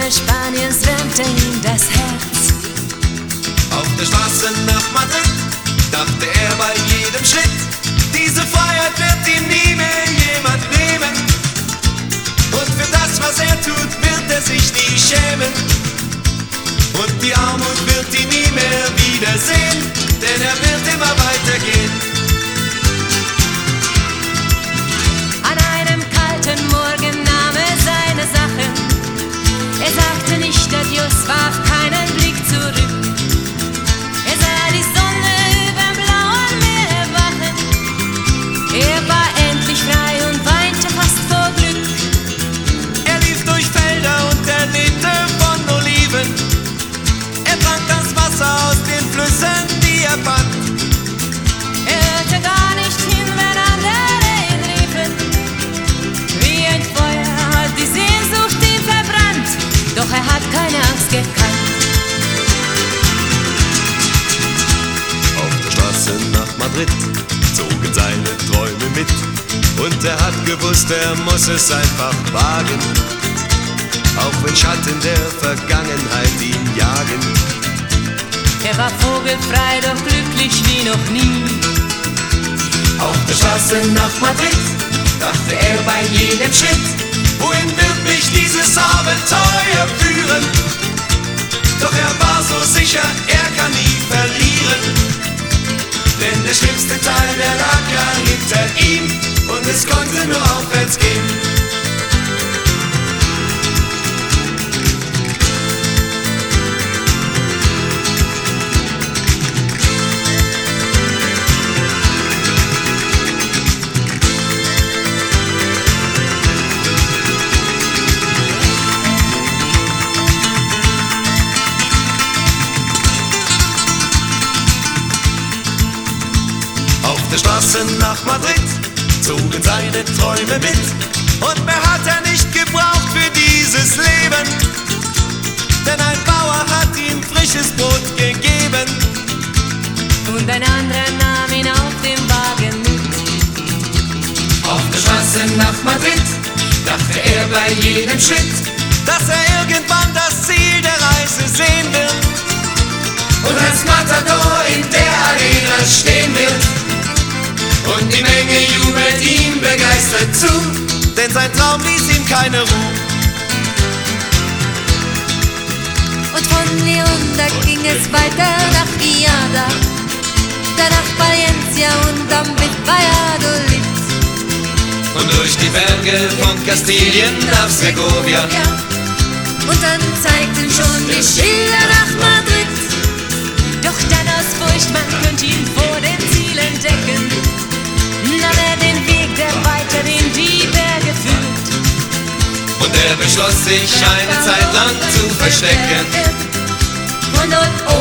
Sonne Spaniens wärmte ihm das Herz. Auf der Straße nach Madrid dachte er bei jedem Schritt, diese Freiheit wird ihm nie mehr jemand nehmen. Und für das, was er tut, wird er sich nie schämen. Und die Armut wird ihn nie mehr wiedersehen, denn er wird immer weitergehen. An einem kalten Morgen nahm er seine Sachen. Er sagte nicht Adios, warf keinen Blick zurück. Er sah die Sonne überm blauen Meer erwachen. Er war endlich frei und weinte fast vor Glück. Er lief durch Felder und er lebte von Oliven. Er trank das Wasser aus den Flüssen, die er fand. Er hörte gar nicht hin, wenn andere ihn riefen. Wie ein Feuer hat die Sehnsucht ihn verbrannt, doch er hat keine Angst gekannt. Auf der Straße nach Madrid zogen seine Träume mit. Und er hat gewusst, er muss es einfach wagen, auch wenn Schatten der Vergangenheit ihn jagen. Er war vogelfrei, doch glücklich wie noch nie. Auf der Straße nach Madrid dachte er bei jedem Schritt, wohin wird mich dieses Abenteuer führen? Doch er war so sicher, er kann nie verlieren, denn der schlimmste Teil, der lag ja hinter ihm und es konnte nur aufwärts gehen. Auf der Straße nach Madrid zogen seine Träume mit. Und mehr hat er nicht gebraucht für dieses Leben, denn ein Bauer hat ihm frisches Brot gegeben. Und ein anderer nahm ihn auf dem Wagen mit. Auf der Straße nach Madrid dachte er bei jedem Schritt, dass er irgendwann das Ziel der Reise sehen wird und als Matador in der Arena stehen wird. Und die Menge jubelt ihm begeistert zu, denn sein Traum ließ ihm keine Ruhe. Und von Leon, da ging es weiter nach Granada, dann nach Valencia und dann bis Valladolid. Und durch die Berge von Kastilien nach Segovia. Und dann zeigten schon die Schilder nach Madrid. Doch dann aus Furcht, man könnte ihn vor dem Ziel entdecken, nahm er den Weg, der weiter in die Berge führt. Und er beschloss sich eine Zeit lang zu verstecken. Von dort